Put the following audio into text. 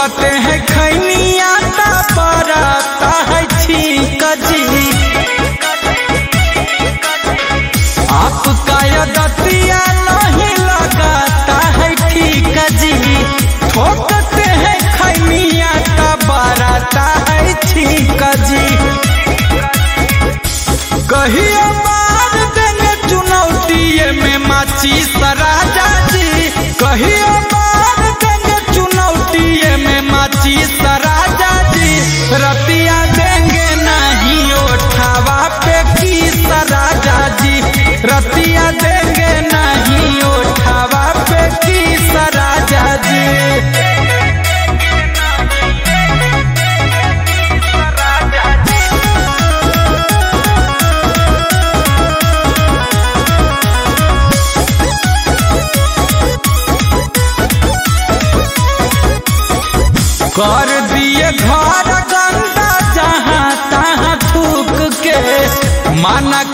ठोकते हैं खैनिया बराता है ठीक जी। आपका यदतिया नहीं लगाता है ठीक जी। ठोकते हैं खैनिया बराता है ठीक जी। कहियो मार देंगे चुनौती में माची सराजा जी। कहियो मार देंगे चुनौती में माची सराजा जी। रतिया देंगे नहीं उठावा पे की सराजा जी। रतिया देंगे नहीं उठावा पे की सराजा जी। कर दिए घर गंदा जहाँ तहाँ थूक के। माना